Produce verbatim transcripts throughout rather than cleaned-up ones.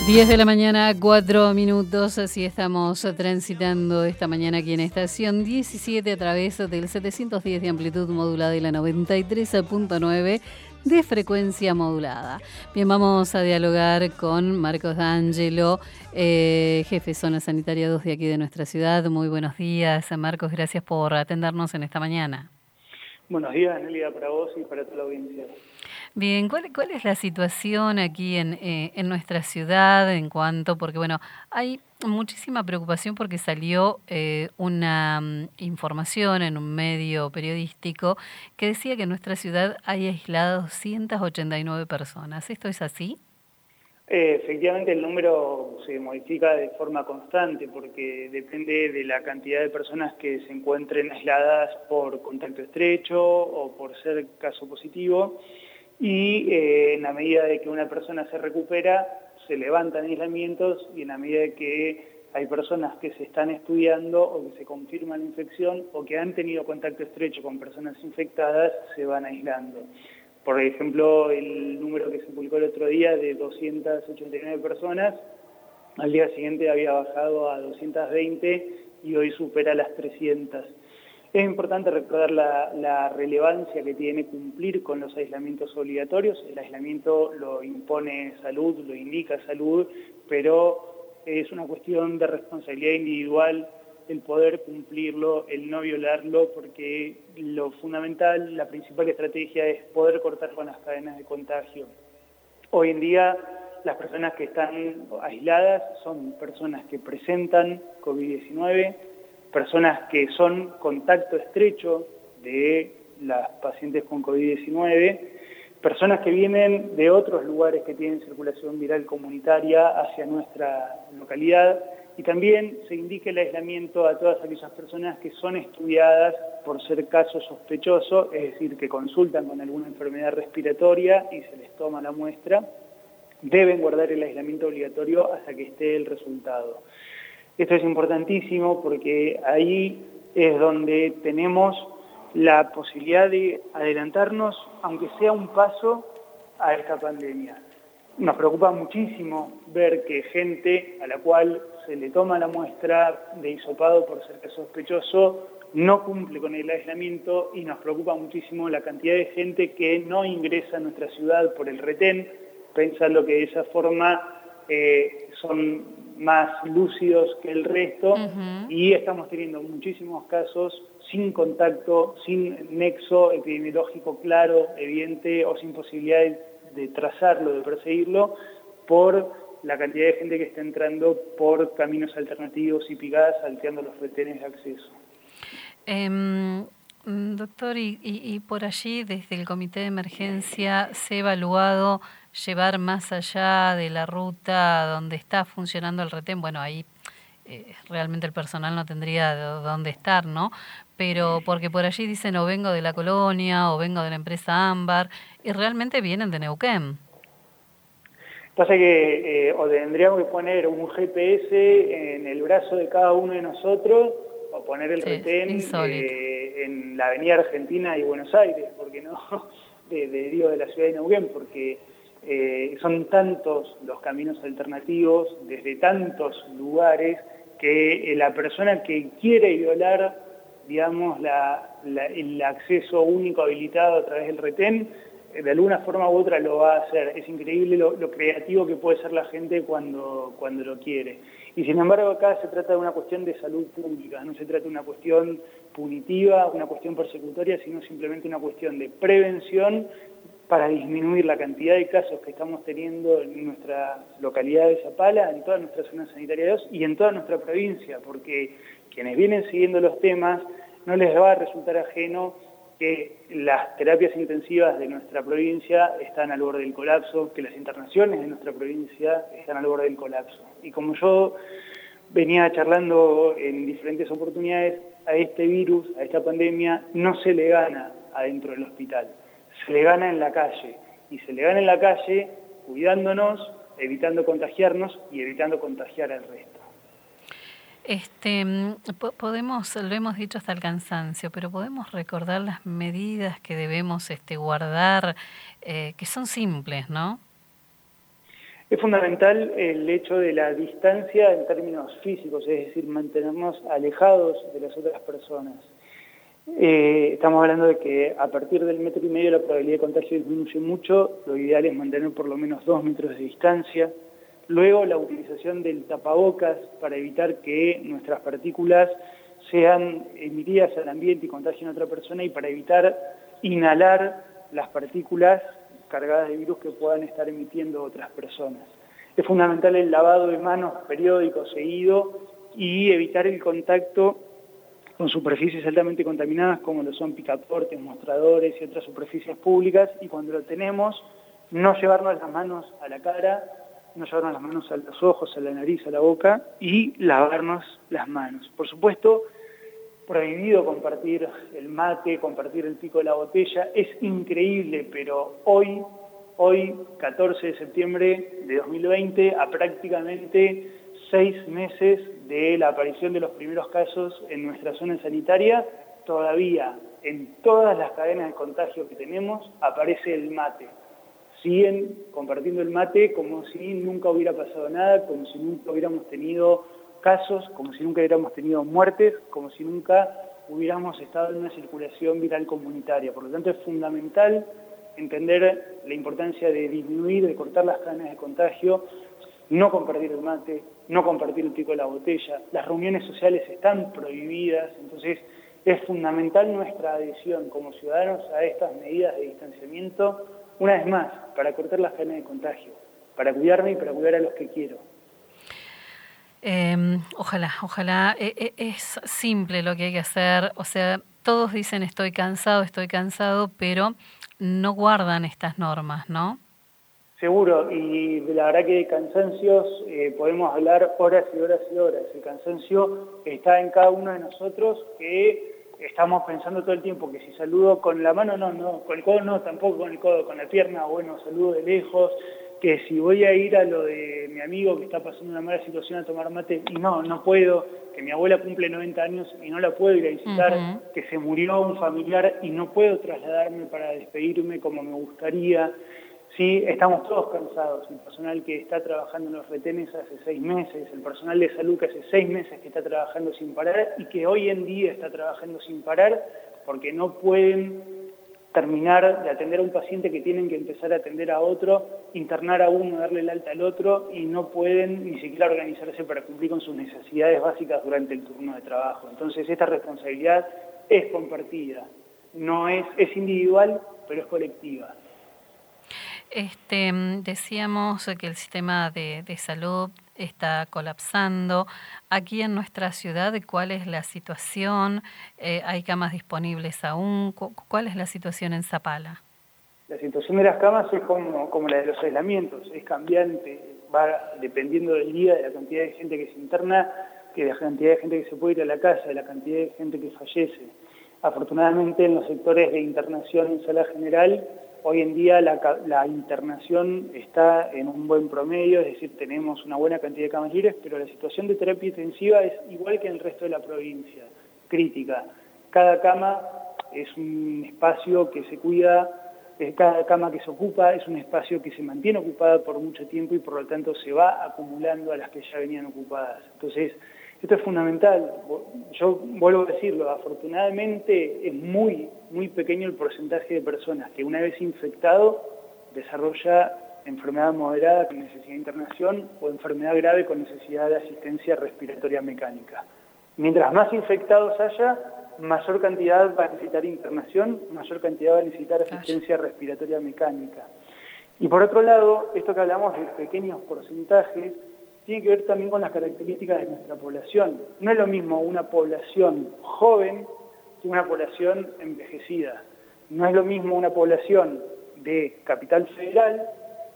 diez de la mañana, cuatro minutos, así estamos transitando esta mañana aquí en Estación diecisiete a través del setecientos diez de amplitud modulada y la noventa y tres punto nueve de frecuencia modulada. Bien, vamos a dialogar con Marcos D'Angelo, eh, jefe zona sanitaria dos de aquí de nuestra ciudad. Muy buenos días, Marcos, gracias por atendernos en esta mañana. Buenos días, Nelia, para vos y para toda la audiencia. Bien, ¿cuál, cuál es la situación aquí en, eh, en nuestra ciudad en cuanto, porque bueno, hay muchísima preocupación porque salió eh, una um, información en un medio periodístico que decía que en nuestra ciudad hay aisladas doscientas ochenta y nueve personas. ¿Esto es así? Eh, efectivamente el número se modifica de forma constante porque depende de la cantidad de personas que se encuentren aisladas por contacto estrecho o por ser caso positivo. Y eh, en la medida de que una persona se recupera, se levantan aislamientos y en la medida de que hay personas que se están estudiando o que se confirma la infección o que han tenido contacto estrecho con personas infectadas, se van aislando. Por ejemplo, el número que se publicó el otro día de doscientas ochenta y nueve personas, al día siguiente había bajado a doscientas veinte y hoy supera las trescientas. Es importante recordar la, la relevancia que tiene cumplir con los aislamientos obligatorios. El aislamiento lo impone salud, lo indica salud, pero es una cuestión de responsabilidad individual el poder cumplirlo, el no violarlo, porque lo fundamental, la principal estrategia es poder cortar con las cadenas de contagio. Hoy en día las personas que están aisladas son personas que presentan COVID diecinueve, personas que son contacto estrecho de las pacientes con COVID diecinueve, personas que vienen de otros lugares que tienen circulación viral comunitaria hacia nuestra localidad, y también se indica el aislamiento a todas aquellas personas que son estudiadas por ser caso sospechoso, es decir, que consultan con alguna enfermedad respiratoria y se les toma la muestra, deben guardar el aislamiento obligatorio hasta que esté el resultado. Esto es importantísimo porque ahí es donde tenemos la posibilidad de adelantarnos, aunque sea un paso, a esta pandemia. Nos preocupa muchísimo ver que gente a la cual se le toma la muestra de hisopado por ser sospechoso no cumple con el aislamiento, y nos preocupa muchísimo la cantidad de gente que no ingresa a nuestra ciudad por el retén, pensando que de esa forma eh, son más lúcidos que el resto, uh-huh. Y estamos teniendo muchísimos casos sin contacto, sin nexo epidemiológico claro, evidente, o sin posibilidad de, de trazarlo, de perseguirlo, por la cantidad de gente que está entrando por caminos alternativos y picadas, salteando los retenes de acceso. Eh, doctor, y, y, y por allí, desde el Comité de Emergencia, ¿se ha evaluado llevar más allá de la ruta donde está funcionando el retén? Bueno, ahí eh, realmente el personal no tendría dónde estar, ¿no? Pero porque por allí dicen o vengo de la colonia o vengo de la empresa Ámbar, y realmente vienen de Neuquén. Pasa que eh, o tendríamos que poner un G P S en el brazo de cada uno de nosotros, o poner el sí, retén eh, en la avenida Argentina y Buenos Aires, porque no, de, de, digo, de la ciudad de Neuquén, porque eh, son tantos los caminos alternativos, desde tantos lugares, que eh, la persona que quiere violar, digamos, la, la, el acceso único habilitado a través del retén, de alguna forma u otra lo va a hacer. Es increíble lo, lo creativo que puede ser la gente cuando, cuando lo quiere. Y sin embargo acá se trata de una cuestión de salud pública, no se trata de una cuestión punitiva, una cuestión persecutoria, sino simplemente una cuestión de prevención para disminuir la cantidad de casos que estamos teniendo en nuestra localidad de Zapala, en toda nuestra zona sanitaria dos y en toda nuestra provincia, porque quienes vienen siguiendo los temas no les va a resultar ajeno que las terapias intensivas de nuestra provincia están al borde del colapso, que las internaciones de nuestra provincia están al borde del colapso. Y como yo venía charlando en diferentes oportunidades, a este virus, a esta pandemia, no se le gana adentro del hospital, se le gana en la calle. Y se le gana en la calle cuidándonos, evitando contagiarnos y evitando contagiar al resto. Este, podemos, lo hemos dicho hasta el cansancio, pero podemos recordar las medidas que debemos este, guardar, eh, que son simples, ¿no? Es fundamental el hecho de la distancia en términos físicos, es decir, mantenernos alejados de las otras personas. Eh, estamos hablando de que a partir del metro y medio la probabilidad de contagio disminuye mucho, lo ideal es mantener por lo menos dos metros de distancia. Luego la utilización del tapabocas para evitar que nuestras partículas sean emitidas al ambiente y contagien a otra persona y para evitar inhalar las partículas cargadas de virus que puedan estar emitiendo otras personas. Es fundamental el lavado de manos periódico, seguido, y evitar el contacto con superficies altamente contaminadas como lo son picaportes, mostradores y otras superficies públicas, y cuando lo tenemos, no llevarnos las manos a la cara, no llevarnos las manos a los ojos, a la nariz, a la boca, y lavarnos las manos. Por supuesto, prohibido compartir el mate, compartir el pico de la botella, es increíble, pero hoy, hoy, catorce de septiembre de dos mil veinte, a prácticamente seis meses de la aparición de los primeros casos en nuestra zona sanitaria, todavía en todas las cadenas de contagio que tenemos aparece el mate. Siguen compartiendo el mate como si nunca hubiera pasado nada, como si nunca hubiéramos tenido casos, como si nunca hubiéramos tenido muertes, como si nunca hubiéramos estado en una circulación viral comunitaria. Por lo tanto, es fundamental entender la importancia de disminuir, de cortar las cadenas de contagio, no compartir el mate, no compartir el pico de la botella. Las reuniones sociales están prohibidas, entonces es fundamental nuestra adhesión como ciudadanos a estas medidas de distanciamiento, una vez más, para cortar las cadenas de contagio, para cuidarme y para cuidar a los que quiero. Eh, ojalá, ojalá, eh, es simple lo que hay que hacer, o sea, todos dicen estoy cansado, estoy cansado, pero no guardan estas normas, ¿no? Seguro, y la verdad que de cansancios eh, podemos hablar horas y horas y horas. El cansancio está en cada uno de nosotros, que estamos pensando todo el tiempo que si saludo con la mano, no, no, con el codo no, tampoco con el codo, con la pierna, bueno, saludo de lejos, que si voy a ir a lo de mi amigo que está pasando una mala situación a tomar mate, y no, no puedo, que mi abuela cumple noventa años y no la puedo ir a visitar, uh-huh. que se murió un familiar y no puedo trasladarme para despedirme como me gustaría. Sí, estamos todos cansados, el personal que está trabajando en los retenes hace seis meses, el personal de salud que hace seis meses que está trabajando sin parar y que hoy en día está trabajando sin parar porque no pueden terminar de atender a un paciente que tienen que empezar a atender a otro, internar a uno, darle el alta al otro y no pueden ni siquiera organizarse para cumplir con sus necesidades básicas durante el turno de trabajo. Entonces esta responsabilidad es compartida, no es, es individual, pero es colectiva. Este, decíamos que el sistema de, de salud está colapsando. Aquí en nuestra ciudad, ¿cuál es la situación? Eh, ¿Hay camas disponibles aún? ¿Cuál es la situación en Zapala? La situación de las camas es como, como la de los aislamientos, es cambiante, va dependiendo del día, de la cantidad de gente que se interna, que de la cantidad de gente que se puede ir a la casa, de la cantidad de gente que fallece. Afortunadamente en los sectores de internación en sala general, hoy en día la, la internación está en un buen promedio, es decir, tenemos una buena cantidad de camas libres, pero la situación de terapia intensiva es igual que en el resto de la provincia, crítica. Cada cama es un espacio que se cuida, cada cama que se ocupa es un espacio que se mantiene ocupada por mucho tiempo y por lo tanto se va acumulando a las que ya venían ocupadas. Entonces, esto es fundamental. Yo vuelvo a decirlo, afortunadamente es muy, muy pequeño el porcentaje de personas que una vez infectado desarrolla enfermedad moderada con necesidad de internación o enfermedad grave con necesidad de asistencia respiratoria mecánica. Mientras más infectados haya, mayor cantidad va a necesitar internación, mayor cantidad va a necesitar asistencia respiratoria mecánica. Y por otro lado, esto que hablamos de pequeños porcentajes, tiene que ver también con las características de nuestra población. No es lo mismo una población joven que una población envejecida. No es lo mismo una población de Capital Federal,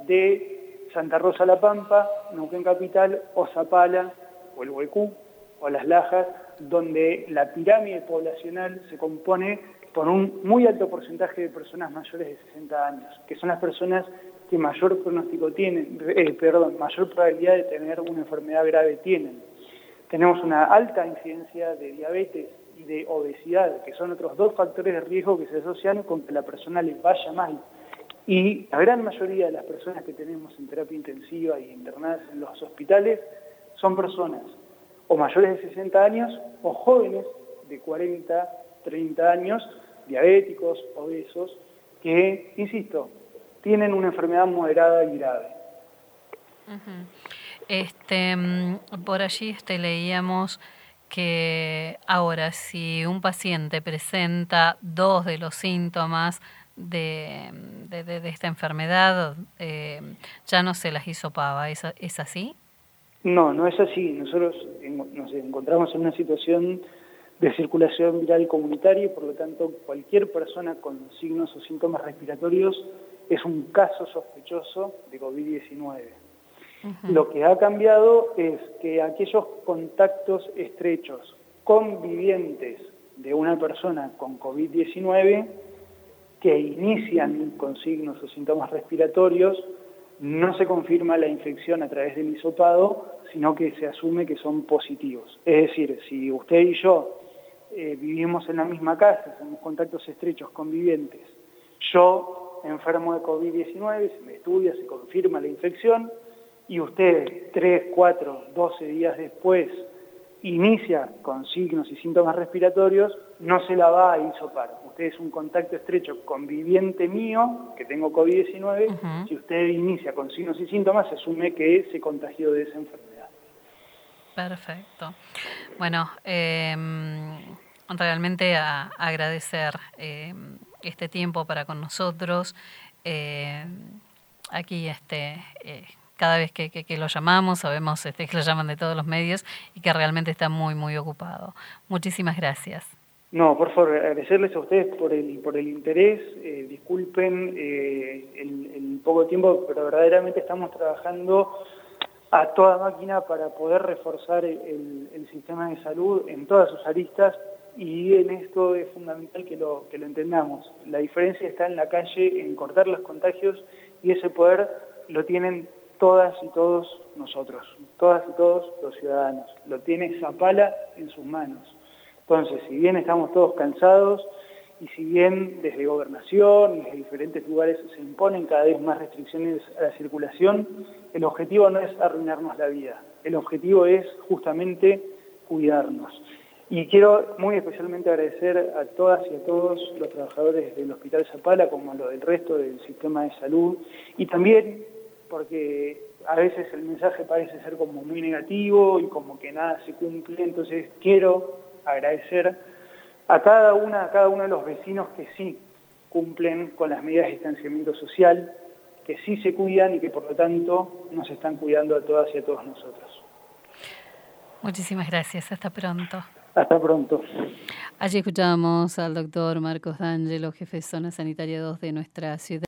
de Santa Rosa La Pampa, Neuquén Capital, o Zapala, o el Huecú, o Las Lajas, donde la pirámide poblacional se compone por un muy alto porcentaje de personas mayores de sesenta años, que son las personas que mayor pronóstico tienen, eh, perdón, mayor probabilidad de tener una enfermedad grave tienen. Tenemos una alta incidencia de diabetes y de obesidad, que son otros dos factores de riesgo que se asocian con que la persona le vaya mal. Y la gran mayoría de las personas que tenemos en terapia intensiva y internadas en los hospitales son personas o mayores de sesenta años o jóvenes de cuarenta, treinta años, diabéticos, obesos, que, insisto, tienen una enfermedad moderada y grave. Uh-huh. Este, por allí este, leíamos que ahora si un paciente presenta dos de los síntomas de, de, de, de esta enfermedad, eh, ya no se las hisopaba, ¿es, es así? No, no es así. Nosotros nos encontramos en una situación de circulación viral comunitaria y por lo tanto cualquier persona con signos o síntomas respiratorios es un caso sospechoso de COVID diecinueve. Uh-huh. Lo que ha cambiado es que aquellos contactos estrechos convivientes de una persona con COVID diecinueve que inician con signos o síntomas respiratorios, no se confirma la infección a través del hisopado, sino que se asume que son positivos. Es decir, si usted y yo eh, vivimos en la misma casa, somos contactos estrechos convivientes, yo enfermo de COVID diecinueve, se me estudia, se confirma la infección, y usted tres, cuatro, doce días después inicia con signos y síntomas respiratorios, no se la va a hisopar. Usted es un contacto estrecho conviviente mío, que tengo COVID diecinueve, uh-huh. Si usted inicia con signos y síntomas, se asume que se contagió de esa enfermedad. Perfecto. Bueno, eh, realmente a, agradecer eh, este tiempo para con nosotros. Eh, aquí este... Eh, Cada vez que, que, que lo llamamos, sabemos este, que lo llaman de todos los medios y que realmente está muy, muy ocupado. Muchísimas gracias. No, por favor, agradecerles a ustedes por el, por el interés. Eh, disculpen eh, el, el poco tiempo, pero verdaderamente estamos trabajando a toda máquina para poder reforzar el, el sistema de salud en todas sus aristas y en esto es fundamental que lo, que lo entendamos. La diferencia está en la calle, en cortar los contagios y ese poder lo tienen todas y todos nosotros, todas y todos los ciudadanos. Lo tiene Zapala en sus manos. Entonces, si bien estamos todos cansados y si bien desde Gobernación y desde diferentes lugares se imponen cada vez más restricciones a la circulación, el objetivo no es arruinarnos la vida. El objetivo es justamente cuidarnos. Y quiero muy especialmente agradecer a todas y a todos los trabajadores del Hospital Zapala, como lo del resto del sistema de salud, y también porque a veces el mensaje parece ser como muy negativo y como que nada se cumple, entonces quiero agradecer a cada una, a cada uno de los vecinos que sí cumplen con las medidas de distanciamiento social, que sí se cuidan y que por lo tanto nos están cuidando a todas y a todos nosotros. Muchísimas gracias, hasta pronto. Hasta pronto. Allí escuchamos al doctor Marcos D'Angelo, jefe de Zona Sanitaria dos de nuestra ciudad.